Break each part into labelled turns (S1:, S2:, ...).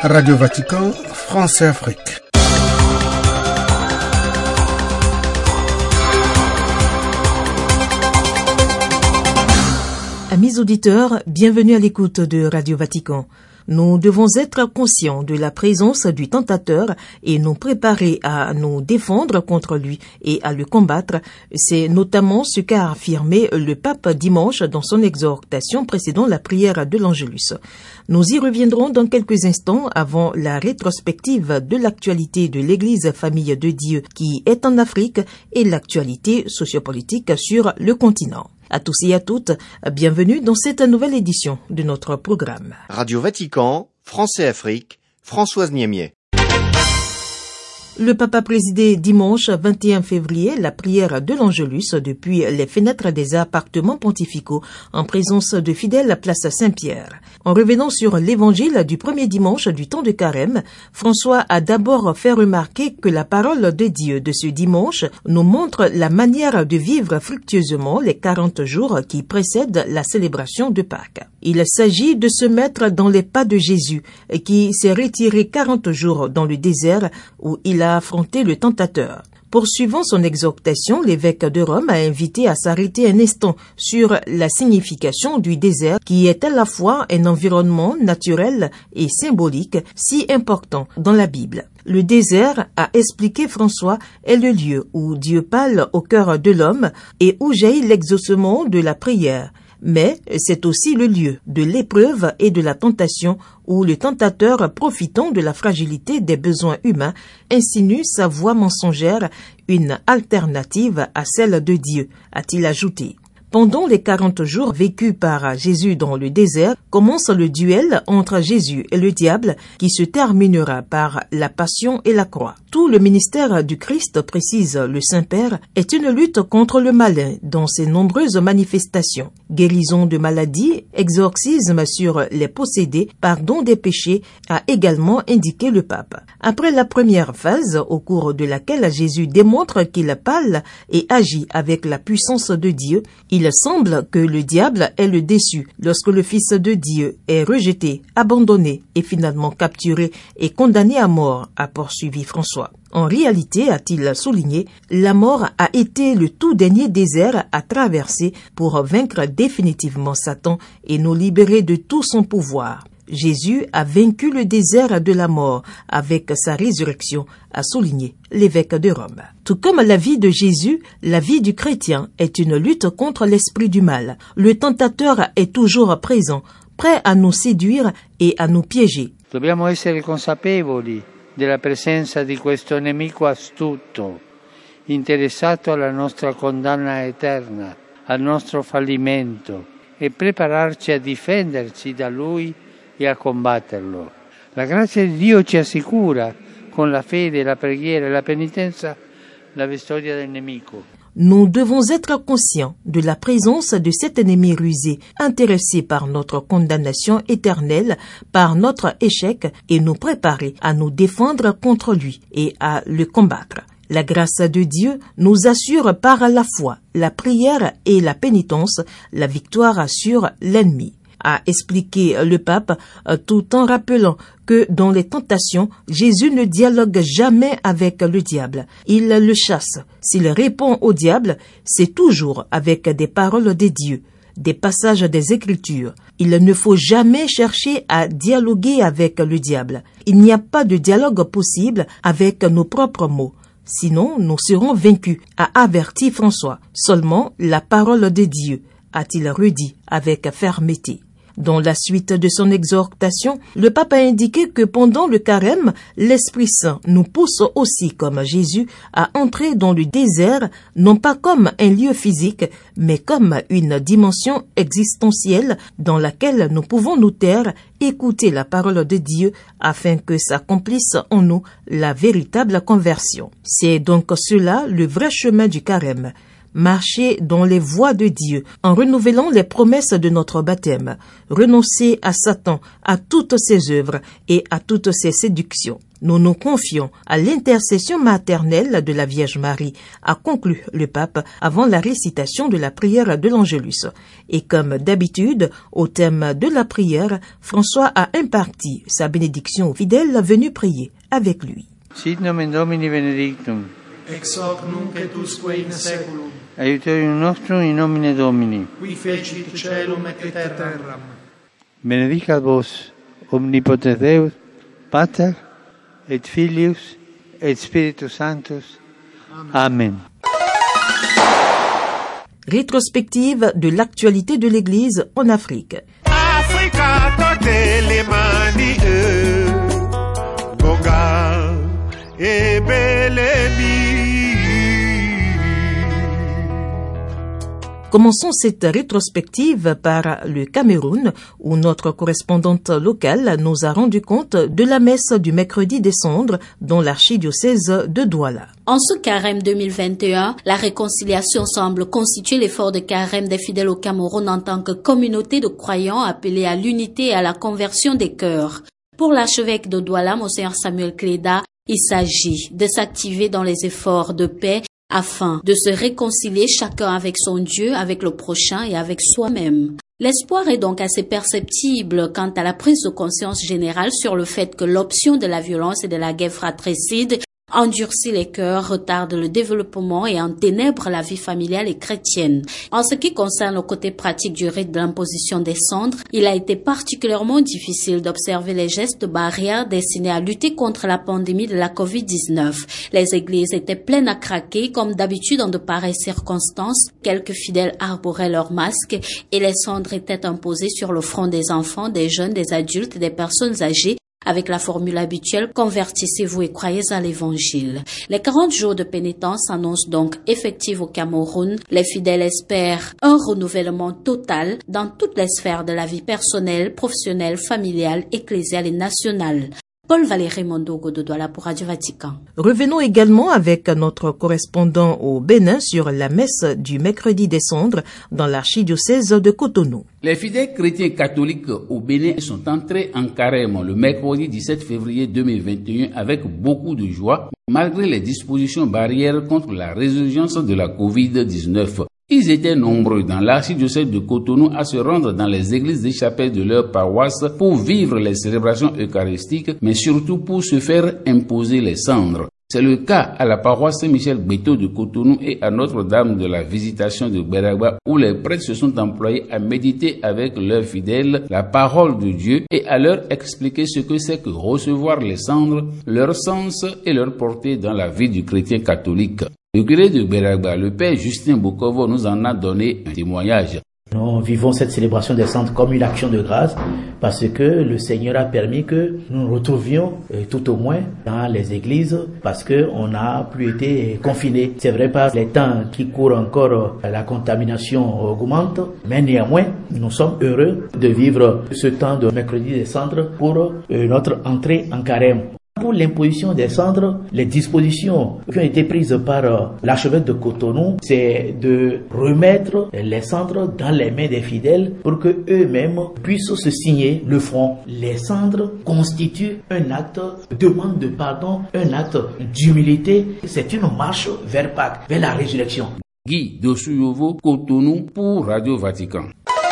S1: Radio Vatican, France et Afrique.
S2: Amis auditeurs, bienvenue à l'écoute de Radio Vatican. Nous devons être conscients de la présence du tentateur et nous préparer à nous défendre contre lui et à le combattre. C'est notamment ce qu'a affirmé le pape dimanche dans son exhortation précédant la prière de l'Angélus. Nous y reviendrons dans quelques instants avant la rétrospective de l'actualité de l'Église Famille de Dieu qui est en Afrique et l'actualité sociopolitique sur le continent. À tous et à toutes, bienvenue dans cette nouvelle édition de notre programme.
S3: Radio Vatican, France et Afrique, Françoise Niemier.
S2: Le pape a présidé dimanche 21 février la prière de l'Angélus depuis les fenêtres des appartements pontificaux en présence de fidèles à place Saint-Pierre. En revenant sur l'évangile du premier dimanche du temps de Carême, François a d'abord fait remarquer que la parole de Dieu de ce dimanche nous montre la manière de vivre fructueusement les 40 jours qui précèdent la célébration de Pâques. Il s'agit de se mettre dans les pas de Jésus, qui s'est retiré 40 jours dans le désert où il a affronté le tentateur. Poursuivant son exhortation, l'évêque de Rome a invité à s'arrêter un instant sur la signification du désert qui est à la fois un environnement naturel et symbolique si important dans la Bible. Le désert, a expliqué François, est le lieu où Dieu parle au cœur de l'homme et où jaillit l'exaucement de la prière. Mais c'est aussi le lieu de l'épreuve et de la tentation où le tentateur, profitant de la fragilité des besoins humains, insinue sa voix mensongère, une alternative à celle de Dieu, a-t-il ajouté. Pendant les 40 jours vécus par Jésus dans le désert, commence le duel entre Jésus et le diable qui se terminera par la passion et la croix. Tout le ministère du Christ, précise le Saint-Père, est une lutte contre le malin dans ses nombreuses manifestations. Guérison de maladies, exorcisme sur les possédés, pardon des péchés, a également indiqué le pape. Après la première phase, au cours de laquelle Jésus démontre qu'il parle et agit avec la puissance de Dieu, il semble que le diable est le déçu lorsque le Fils de Dieu est rejeté, abandonné et finalement capturé et condamné à mort, a poursuivi François. En réalité, a-t-il souligné, la mort a été le tout dernier désert à traverser pour vaincre définitivement Satan et nous libérer de tout son pouvoir. Jésus a vaincu le désert de la mort avec sa résurrection, a souligné l'évêque de Rome. Tout comme la vie de Jésus, la vie du chrétien est une lutte contre l'esprit du mal. Le tentateur est toujours présent, prêt à nous séduire et à nous piéger.
S4: Dobbiamo essere consapevoli della presenza di questo nemico astuto, interessato alla nostra condanna eterna, al nostro fallimento e prepararci a difenderci da lui e a combatterlo. La grazia di Dio ci assicura, con la fede, la preghiera e la penitenza, la vittoria del nemico.
S2: Nous devons être conscients de la présence de cet ennemi rusé, intéressé par notre condamnation éternelle, par notre échec, et nous préparer à nous défendre contre lui et à le combattre. La grâce de Dieu nous assure par la foi, la prière et la pénitence la victoire sur l'ennemi, a expliqué le pape, tout en rappelant que dans les tentations, Jésus ne dialogue jamais avec le diable. Il le chasse. S'il répond au diable, c'est toujours avec des paroles de Dieu, des passages des Écritures. Il ne faut jamais chercher à dialoguer avec le diable. Il n'y a pas de dialogue possible avec nos propres mots. Sinon, nous serons vaincus, a averti François. Seulement la parole de Dieu, a-t-il redit avec fermeté. Dans la suite de son exhortation, le pape a indiqué que pendant le carême, l'Esprit Saint nous pousse aussi, comme Jésus, à entrer dans le désert, non pas comme un lieu physique, mais comme une dimension existentielle dans laquelle nous pouvons nous taire, écouter la parole de Dieu afin que s'accomplisse en nous la véritable conversion. C'est donc cela le vrai chemin du carême. Marcher dans les voies de Dieu en renouvelant les promesses de notre baptême, renoncer à Satan, à toutes ses œuvres et à toutes ses séductions. Nous nous confions à l'intercession maternelle de la Vierge Marie, a conclu le pape avant la récitation de la prière de l'Angélus. Et comme d'habitude, au thème de la prière, François a imparti sa bénédiction aux fidèles venus prier avec lui.
S4: Sit nomen Domini benedictum.
S1: Ex hoc nunc et usque in seculum.
S4: Aiuterium nostrum in nomine Domini.
S1: Qui fecit caelum et terram.
S4: Benedicat vos, omnipotens Deus, Pater, et Filius, et Spiritus Sanctus. Amen.
S2: Rétrospective de l'actualité de l'Église en Afrique.
S5: Africa totelemani Goga et Belemi.
S2: Commençons cette rétrospective par le Cameroun, où notre correspondante locale nous a rendu compte de la messe du mercredi des Cendres dans l'archidiocèse de Douala.
S6: En ce carême 2021, la réconciliation semble constituer l'effort de carême des fidèles au Cameroun en tant que communauté de croyants appelés à l'unité et à la conversion des cœurs. Pour l'archevêque de Douala, Monseigneur Samuel Cléda, il s'agit de s'activer dans les efforts de paix afin de se réconcilier chacun avec son Dieu, avec le prochain et avec soi-même. L'espoir est donc assez perceptible quant à la prise de conscience générale sur le fait que l'option de la violence et de la guerre fratricide endurcit les cœurs, retarde le développement et enténèbre la vie familiale et chrétienne. En ce qui concerne le côté pratique du rite de l'imposition des cendres, il a été particulièrement difficile d'observer les gestes barrières destinés à lutter contre la pandémie de la Covid-19. Les églises étaient pleines à craquer, comme d'habitude en de pareilles circonstances. Quelques fidèles arboraient leurs masques et les cendres étaient imposées sur le front des enfants, des jeunes, des adultes et des personnes âgées, avec la formule habituelle « Convertissez-vous et croyez à l'Évangile ». Les 40 jours de pénitence s'annoncent donc effectifs au Cameroun. Les fidèles espèrent un renouvellement total dans toutes les sphères de la vie personnelle, professionnelle, familiale, ecclésiale et nationale. Paul Valéry Mondogo de Douala pour Radio Vatican.
S2: Revenons également avec notre correspondant au Bénin sur la messe du mercredi des Cendres dans l'archidiocèse de Cotonou.
S7: Les fidèles chrétiens catholiques au Bénin sont entrés en carême le mercredi 17 février 2021 avec beaucoup de joie, malgré les dispositions barrières contre la résurgence de la Covid-19. Ils étaient nombreux dans l'archidiocèse de Cotonou à se rendre dans les églises des chapelles de leur paroisse pour vivre les célébrations eucharistiques, mais surtout pour se faire imposer les cendres. C'est le cas à la paroisse Saint-Michel-Béto de Cotonou et à Notre-Dame de la Visitation de Beragba, où les prêtres se sont employés à méditer avec leurs fidèles la parole de Dieu et à leur expliquer ce que c'est que recevoir les cendres, leur sens et leur portée dans la vie du chrétien catholique. Le curé de Beragba, le père Justin Bokovo, nous en a donné un témoignage.
S8: Nous vivons cette célébration des cendres comme une action de grâce parce que le Seigneur a permis que nous nous retrouvions tout au moins dans les églises parce qu'on n'a plus été confinés. C'est vrai, par les temps qui courent encore, la contamination augmente, mais néanmoins, nous sommes heureux de vivre ce temps de mercredi des cendres pour notre entrée en carême. Pour l'imposition des cendres, les dispositions qui ont été prises par l'archevêque de Cotonou, c'est de remettre les cendres dans les mains des fidèles pour que eux-mêmes puissent se signer le front. Les cendres constituent un acte de demande de pardon, un acte d'humilité. C'est une marche vers Pâques, vers la résurrection.
S7: Guy Dosuyovo, Cotonou pour Radio Vatican.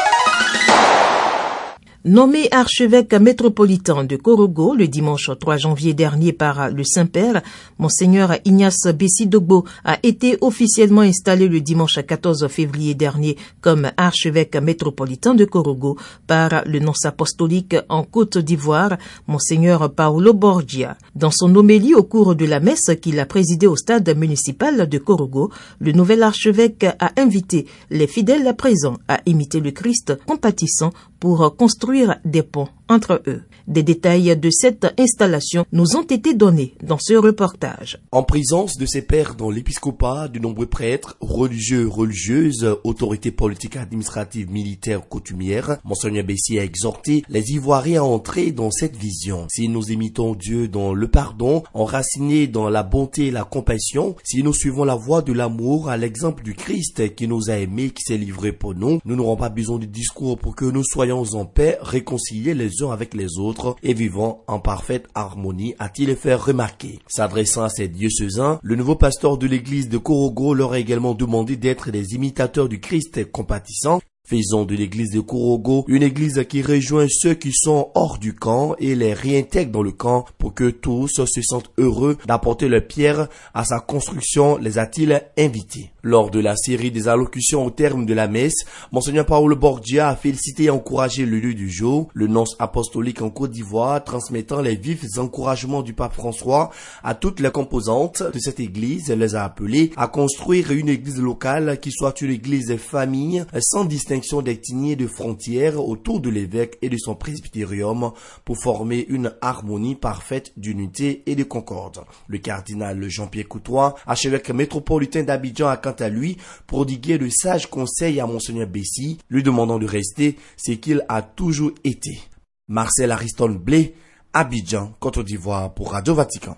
S2: Nommé archevêque métropolitain de Korogo le dimanche 3 janvier dernier par le Saint-Père, Monseigneur Ignace Bessi-Dogbo a été officiellement installé le dimanche 14 février dernier comme archevêque métropolitain de Korogo par le nonce apostolique en Côte d'Ivoire, Monseigneur Paolo Borgia. Dans son homélie au cours de la messe qu'il a présidée au stade municipal de Korogo, le nouvel archevêque a invité les fidèles présents à imiter le Christ compatissant pour construire des ponts entre eux. Des détails de cette installation nous ont été donnés dans ce reportage.
S9: En présence de ses pairs dans l'épiscopat, de nombreux prêtres, religieux, religieuses, autorités politiques, administratives, militaires, coutumières, Monseigneur Bessi a exhorté les Ivoiriens à entrer dans cette vision. Si nous imitons Dieu dans le pardon, enracinés dans la bonté et la compassion, si nous suivons la voie de l'amour à l'exemple du Christ qui nous a aimés, qui s'est livré pour nous, nous n'aurons pas besoin de discours pour que nous soyons en paix, réconciliés les uns avec les autres et vivant en parfaite harmonie, a-t-il fait remarquer. S'adressant à ces diocésains, le nouveau pasteur de l'église de Korogo leur a également demandé d'être des imitateurs du Christ compatissant. Faisons de l'église de Korogo une église qui rejoint ceux qui sont hors du camp et les réintègre dans le camp pour que tous se sentent heureux d'apporter leur pierre à sa construction, les a-t-il invités. Lors de la série des allocutions au terme de la messe, Monseigneur Paolo Borgia a félicité et encouragé le lieu du jour, le nonce apostolique en Côte d'Ivoire, transmettant les vifs encouragements du pape François à toutes les composantes de cette église, les a appelés à construire une église locale qui soit une église famille sans distinction d'ethnie et de frontières autour de l'évêque et de son presbytérium pour former une harmonie parfaite d'unité et de concorde. Le cardinal Jean-Pierre Coutois, archevêque métropolitain d'Abidjan, a quant à lui prodigué de sages conseils à Monseigneur Bessi, lui demandant de rester ce qu'il a toujours été. Marcel Ariston Blé, Abidjan, Côte d'Ivoire pour Radio Vatican.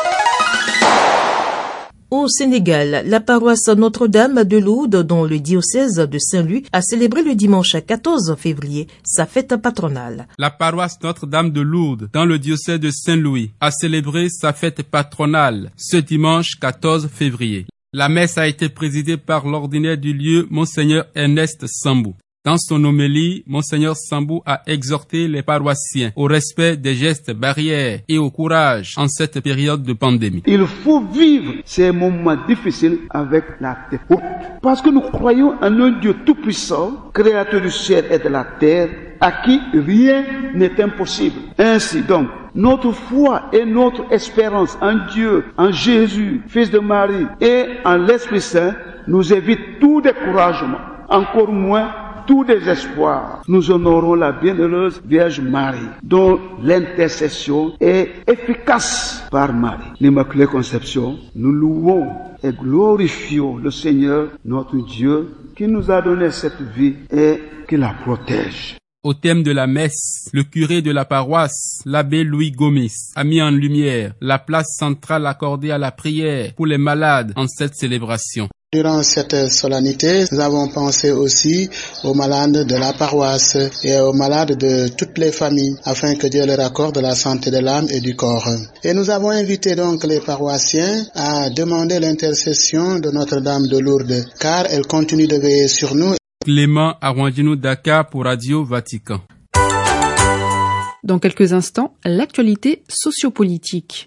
S2: Au Sénégal, la paroisse Notre-Dame de Lourdes, dans le diocèse de Saint-Louis, a célébré le dimanche 14 février sa fête patronale.
S10: La paroisse Notre-Dame de Lourdes, dans le diocèse de Saint-Louis, a célébré sa fête patronale ce dimanche 14 février. La messe a été présidée par l'ordinaire du lieu, Monseigneur Ernest Sambou. Dans son homélie, Monseigneur Sambou a exhorté les paroissiens au respect des gestes barrières et au courage en cette période de pandémie.
S11: Il faut vivre ces moments difficiles avec la tête haute. Parce que nous croyons en un Dieu tout-puissant, créateur du ciel et de la terre, à qui rien n'est impossible. Ainsi donc, notre foi et notre espérance en Dieu, en Jésus, Fils de Marie, et en l'Esprit Saint, nous évite tout découragement, encore moins tout désespoir. Nous honorons la bienheureuse Vierge Marie, dont l'intercession est efficace par Marie. L'Immaculée Conception, nous louons et glorifions le Seigneur, notre Dieu, qui nous a donné cette vie et qui la protège.
S10: Au thème de la messe, le curé de la paroisse, l'abbé Louis Gomis, a mis en lumière la place centrale accordée à la prière pour les malades en cette célébration.
S12: Durant cette solennité, nous avons pensé aussi aux malades de la paroisse et aux malades de toutes les familles, afin que Dieu leur accorde la santé de l'âme et du corps. Et nous avons invité donc les paroissiens à demander l'intercession de Notre-Dame de Lourdes, car elle continue de veiller sur nous.
S10: Clément Arwandino Dakar pour Radio Vatican.
S13: Dans quelques instants, l'actualité sociopolitique.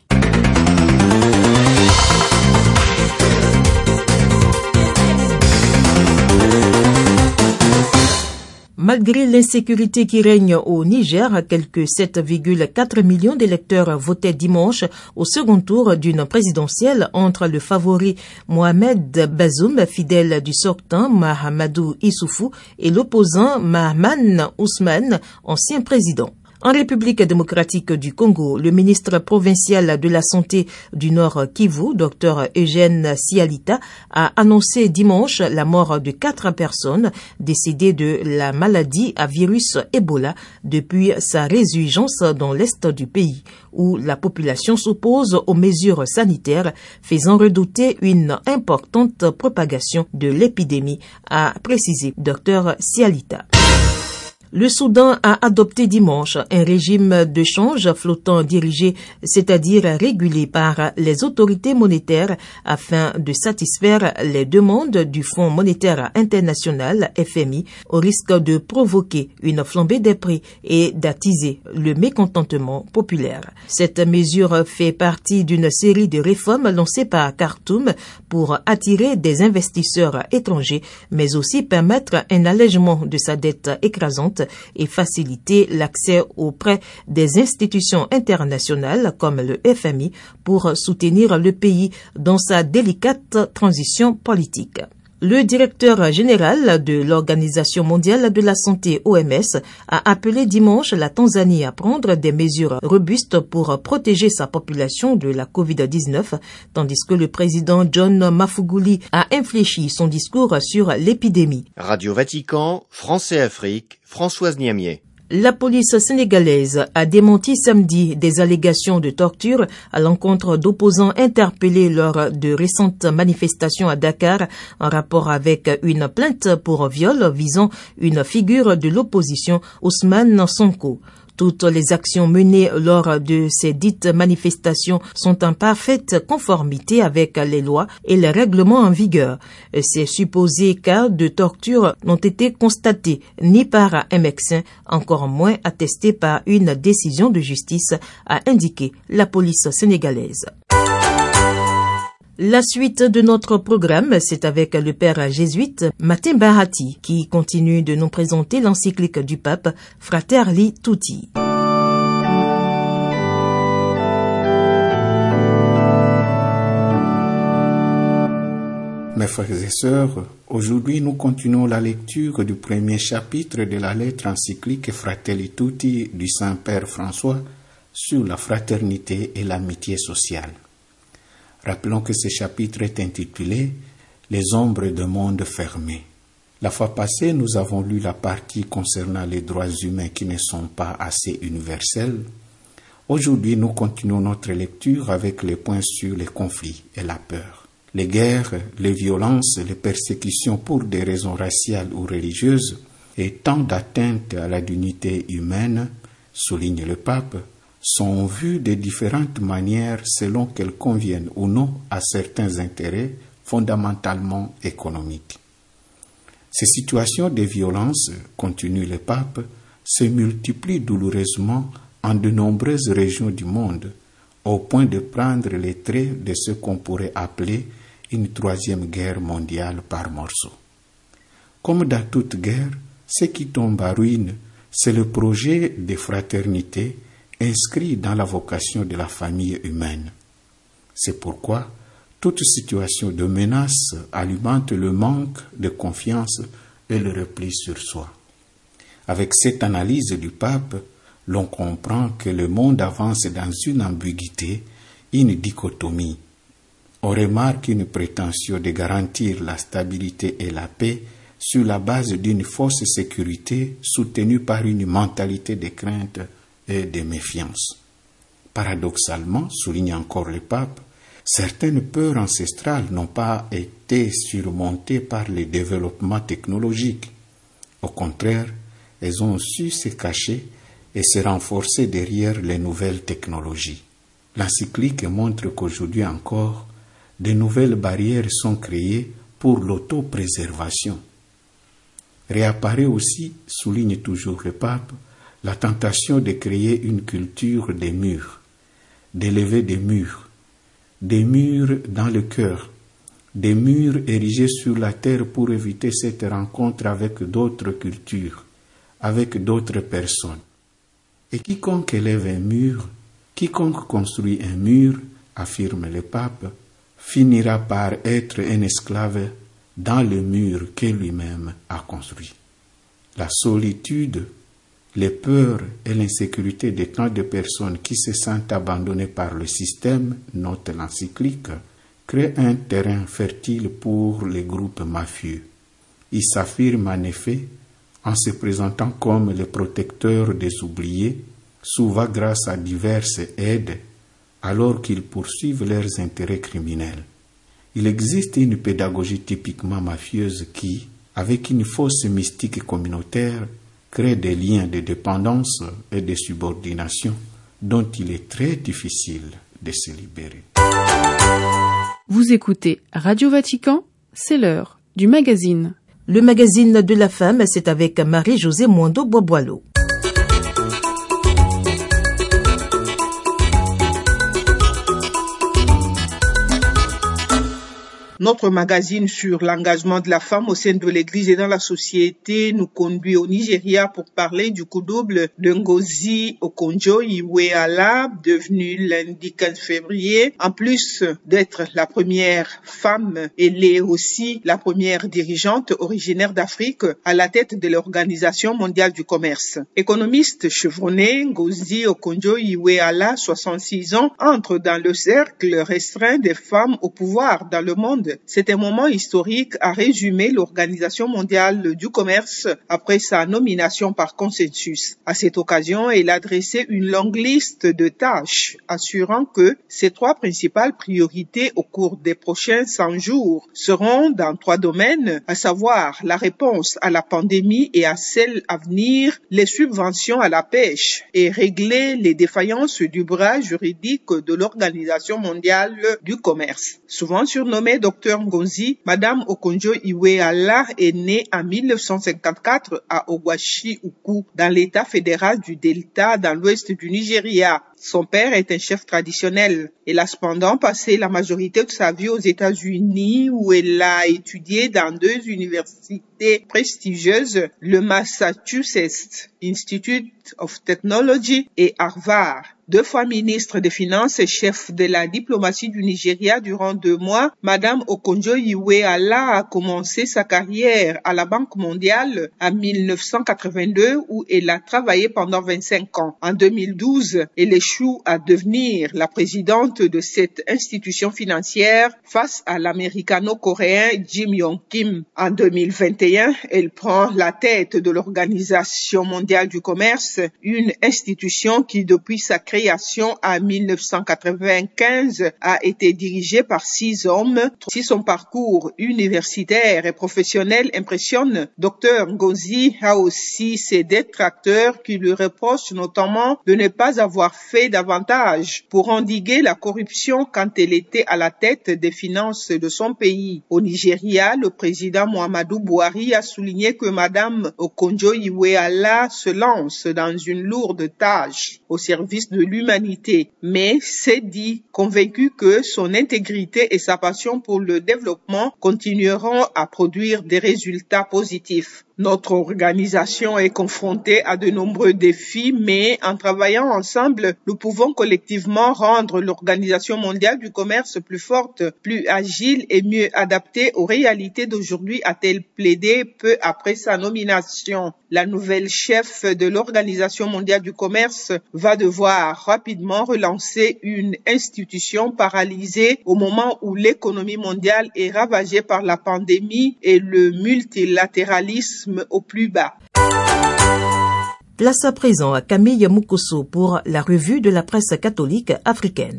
S2: Malgré l'insécurité qui règne au Niger, quelques 7,4 millions d'électeurs votaient dimanche au second tour d'une présidentielle entre le favori Mohamed Bazoum, fidèle du sortant Mahamadou Issoufou, et l'opposant Mahaman Ousmane, ancien président. En République démocratique du Congo, le ministre provincial de la Santé du Nord Kivu, Dr Eugène Sialita, a annoncé dimanche la mort de 4 personnes décédées de la maladie à virus Ebola depuis sa résurgence dans l'est du pays, où la population s'oppose aux mesures sanitaires, faisant redouter une importante propagation de l'épidémie, a précisé Dr Sialita. Le Soudan a adopté dimanche un régime de change flottant dirigé, c'est-à-dire régulé par les autorités monétaires afin de satisfaire les demandes du Fonds monétaire international FMI au risque de provoquer une flambée des prix et d'attiser le mécontentement populaire. Cette mesure fait partie d'une série de réformes lancées par Khartoum pour attirer des investisseurs étrangers, mais aussi permettre un allègement de sa dette écrasante et faciliter l'accès aux prêts des institutions internationales comme le FMI pour soutenir le pays dans sa délicate transition politique. Le directeur général de l'Organisation mondiale de la santé OMS a appelé dimanche la Tanzanie à prendre des mesures robustes pour protéger sa population de la Covid-19, tandis que le président John Magufuli a infléchi son discours sur l'épidémie.
S3: Radio Vatican, France et Afrique, Françoise Niamier.
S2: La police sénégalaise a démenti samedi des allégations de torture à l'encontre d'opposants interpellés lors de récentes manifestations à Dakar en rapport avec une plainte pour viol visant une figure de l'opposition, Ousmane Sonko. Toutes les actions menées lors de ces dites manifestations sont en parfaite conformité avec les lois et les règlements en vigueur. Ces supposés cas de torture n'ont été constatés ni par un médecin, encore moins attestés par une décision de justice, a indiqué la police sénégalaise. La suite de notre programme, c'est avec le père jésuite Martin Bahati qui continue de nous présenter l'encyclique du pape Fratelli Tutti.
S14: Mes frères et sœurs, aujourd'hui nous continuons la lecture du premier chapitre de la lettre encyclique Fratelli Tutti du Saint-Père François sur la fraternité et l'amitié sociale. Rappelons que ce chapitre est intitulé « Les ombres d'un monde fermé ». La fois passée, nous avons lu la partie concernant les droits humains qui ne sont pas assez universels. Aujourd'hui, nous continuons notre lecture avec les points sur les conflits et la peur. Les guerres, les violences, les persécutions pour des raisons raciales ou religieuses et tant d'atteintes à la dignité humaine, souligne le pape, sont vues de différentes manières selon qu'elles conviennent ou non à certains intérêts fondamentalement économiques. Ces situations de violence, continue le pape, se multiplient douloureusement en de nombreuses régions du monde, au point de prendre les traits de ce qu'on pourrait appeler une troisième guerre mondiale par morceaux. Comme dans toute guerre, ce qui tombe à ruine, c'est le projet de fraternité inscrit dans la vocation de la famille humaine. C'est pourquoi toute situation de menace alimente le manque de confiance et le repli sur soi. Avec cette analyse du pape, l'on comprend que le monde avance dans une ambiguïté, une dichotomie. On remarque une prétention de garantir la stabilité et la paix sur la base d'une fausse sécurité soutenue par une mentalité de crainte et de méfiance. Paradoxalement, souligne encore le pape, certaines peurs ancestrales n'ont pas été surmontées par les développements technologiques. Au contraire, elles ont su se cacher et se renforcer derrière les nouvelles technologies. L'encyclique montre qu'aujourd'hui encore, de nouvelles barrières sont créées pour l'autopréservation. Réapparaît aussi, souligne toujours le pape, la tentation de créer une culture des murs, d'élever des murs dans le cœur, des murs érigés sur la terre pour éviter cette rencontre avec d'autres cultures, avec d'autres personnes. Et quiconque élève un mur, quiconque construit un mur, affirme le pape, finira par être un esclave dans le mur que lui-même a construit. La solitude, les peurs et l'insécurité de tant de personnes qui se sentent abandonnées par le système, note l'encyclique, créent un terrain fertile pour les groupes mafieux. Ils s'affirment en effet en se présentant comme les protecteurs des oubliés, souvent grâce à diverses aides, alors qu'ils poursuivent leurs intérêts criminels. Il existe une pédagogie typiquement mafieuse qui, avec une fausse mystique communautaire, crée des liens de dépendance et de subordination dont il est très difficile de se libérer.
S13: Vous écoutez Radio Vatican, c'est l'heure du magazine.
S2: Le magazine de la femme, c'est avec Marie-Josée Mondo-Boboilo.
S15: Notre magazine sur l'engagement de la femme au sein de l'Église et dans la société nous conduit au Nigeria pour parler du coup double de Ngozi Okonjo-Iweala, devenue lundi 15 février. En plus d'être la première femme, elle est aussi la première dirigeante originaire d'Afrique à la tête de l'Organisation mondiale du commerce. Économiste chevronnée, Ngozi Okonjo-Iweala, 66 ans, entre dans le cercle restreint des femmes au pouvoir dans le monde C'est un moment historique, a résumé l'Organisation mondiale du commerce après sa nomination par consensus. À cette occasion, elle a dressé une longue liste de tâches, assurant que ces 3 principales priorités au cours des prochains 100 jours seront dans 3 domaines, à savoir la réponse à la pandémie et à celle à venir, les subventions à la pêche et régler les défaillances du bras juridique de l'Organisation mondiale du commerce. Souvent surnommée Dr Ngozi, Madame Okonjo-Iweala est née en 1954 à Ogwashi-Uku, dans l'État fédéral du Delta, dans l'ouest du Nigeria. Son père est un chef traditionnel. Elle a cependant passé la majorité de sa vie aux États-Unis, où elle a étudié dans 2 universités prestigieuses, le Massachusetts Institute of Technology et Harvard. 2 fois ministre des Finances et chef de la diplomatie du Nigeria durant 2 mois, Madame Okonjo-Iweala a commencé sa carrière à la Banque mondiale en 1982 où elle a travaillé pendant 25 ans. En 2012, elle échoue à devenir la présidente de cette institution financière face à l'américano-coréen Jim Yong Kim. En 2021, elle prend la tête de l'Organisation mondiale du commerce, une institution qui depuis sa création en 1995 a été dirigée par 6 hommes. Si son parcours universitaire et professionnel impressionne, Dr Ngozi a aussi ses détracteurs qui lui reprochent notamment de ne pas avoir fait davantage pour endiguer la corruption quand elle était à la tête des finances de son pays. Au Nigeria, le président Muhammadu Buhari a souligné que Madame Okonjo-Iweala se lance dans une lourde tâche au service de l'humanité, mais s'est dit convaincu que son intégrité et sa passion pour le développement continueront à produire des résultats positifs. Notre organisation est confrontée à de nombreux défis, mais en travaillant ensemble, nous pouvons collectivement rendre l'Organisation mondiale du commerce plus forte, plus agile et mieux adaptée aux réalités d'aujourd'hui, a-t-elle plaidé peu après sa nomination. La nouvelle chef de l'Organisation mondiale du commerce va devoir rapidement relancer une institution paralysée au moment où l'économie mondiale est ravagée par la pandémie et le multilatéralisme au plus bas.
S2: Place à présent à Camille Mukoso pour la revue de la presse catholique africaine.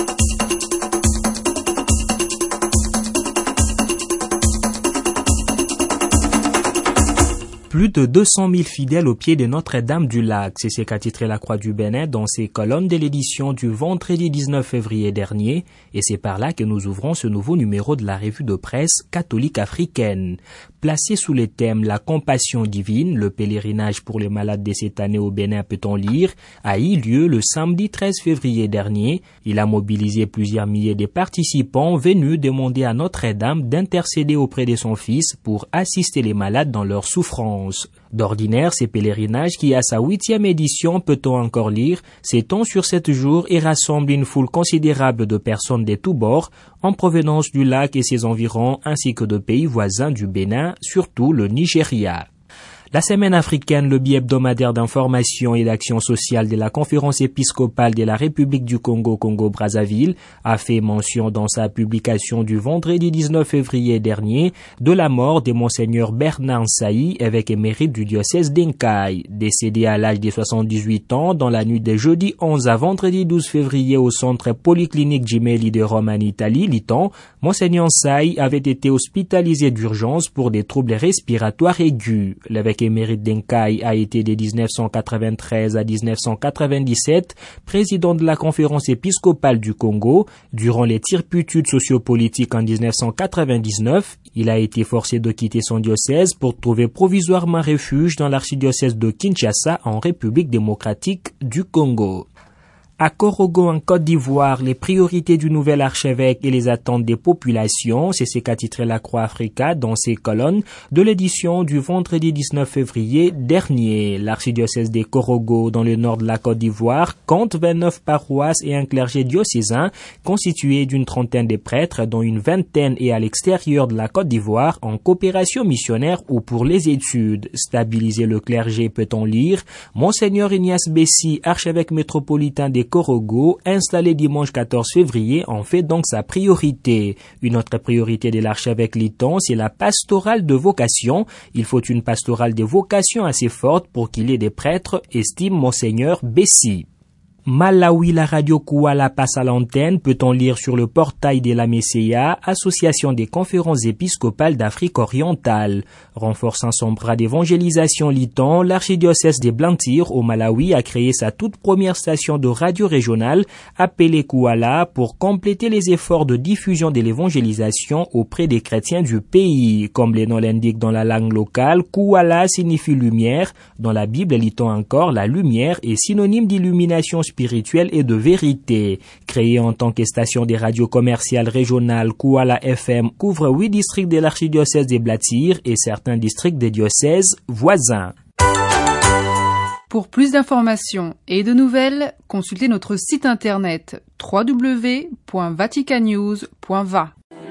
S16: Plus de 200 000 fidèles au pied de Notre-Dame-du-Lac, c'est ce qu'a titré la Croix du Bénin dans ses colonnes de l'édition du vendredi 19 février dernier, et c'est par là que nous ouvrons ce nouveau numéro de la revue de presse catholique africaine. Placé sous les thèmes La compassion divine, le pèlerinage pour les malades de cette année au Bénin peut-on lire, a eu lieu le samedi 13 février dernier. Il a mobilisé plusieurs milliers de participants venus demander à Notre-Dame d'intercéder auprès de son Fils pour assister les malades dans leur souffrance. D'ordinaire, ces pèlerinages qui, à sa 8e édition, peut-on encore lire, s'étend sur 7 jours et rassemble une foule considérable de personnes de tous bords, en provenance du lac et ses environs, ainsi que de pays voisins du Bénin, surtout le Nigeria. La semaine africaine, le bi-hebdomadaire d'information et d'action sociale de la conférence épiscopale de la République du Congo, Congo-Brazzaville, a fait mention dans sa publication du vendredi 19 février dernier de la mort de Monseigneur Bernard Nsayi, évêque émérite du diocèse d'Enkai. Décédé à l'âge de 78 ans dans la nuit de jeudi 11 à vendredi 12 février au centre polyclinique Gemelli de Rome en Italie, lit-on, Monseigneur Nsayi avait été hospitalisé d'urgence pour des troubles respiratoires aigus. L'évêque émérite d'Enkai a été de 1993 à 1997 président de la conférence épiscopale du Congo. Durant les turpitudes sociopolitiques en 1999, il a été forcé de quitter son diocèse pour trouver provisoirement refuge dans l'archidiocèse de Kinshasa en République démocratique du Congo. À Korogo, en Côte d'Ivoire, les priorités du nouvel archevêque et les attentes des populations, c'est ce qu'a titré la Croix Africa dans ses colonnes de l'édition du vendredi 19 février dernier. L'archidiocèse de Korogo, dans le nord de la Côte d'Ivoire, compte 29 paroisses et un clergé diocésain constitué d'une trentaine de prêtres, dont une vingtaine est à l'extérieur de la Côte d'Ivoire en coopération missionnaire ou pour les études. Stabiliser le clergé, peut-on lire, Monseigneur Ignace Bessi, archevêque métropolitain des Korogo, installé dimanche 14 février, en fait donc sa priorité. Une autre priorité de l'archevêque Liton, c'est la pastorale de vocation. Il faut une pastorale de vocation assez forte pour qu'il y ait des prêtres, estime Monseigneur Bessi. Malawi, la radio Kouala passe à l'antenne, peut-on lire sur le portail de la MECEA, Association des conférences épiscopales d'Afrique orientale. Renforçant son bras d'évangélisation Liton, l'archidiocèse de Blantyre au Malawi a créé sa toute première station de radio régionale appelée Kouala pour compléter les efforts de diffusion de l'évangélisation auprès des chrétiens du pays. Comme les noms l'indiquent dans la langue locale, Kouala signifie lumière. Dans la Bible, Liton encore, la lumière est synonyme d'illumination spirituelle et de vérité. Créée en tant que station des radios commerciales régionales, Kouala FM couvre 8 districts de l'archidiocèse de Blantyre et certains districts des diocèses voisins.
S13: Pour plus d'informations et de nouvelles, consultez notre site internet www.vaticanews.va.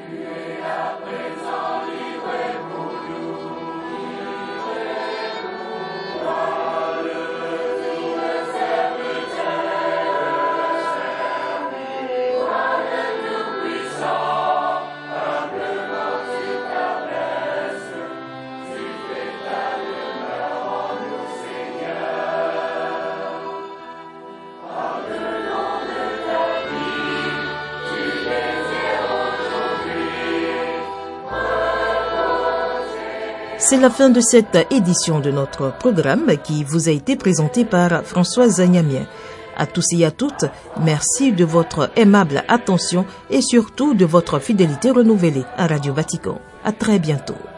S2: C'est la fin de cette édition de notre programme qui vous a été présenté par Françoise Zagnamien. À tous et à toutes, merci de votre aimable attention et surtout de votre fidélité renouvelée à Radio Vatican. À très bientôt.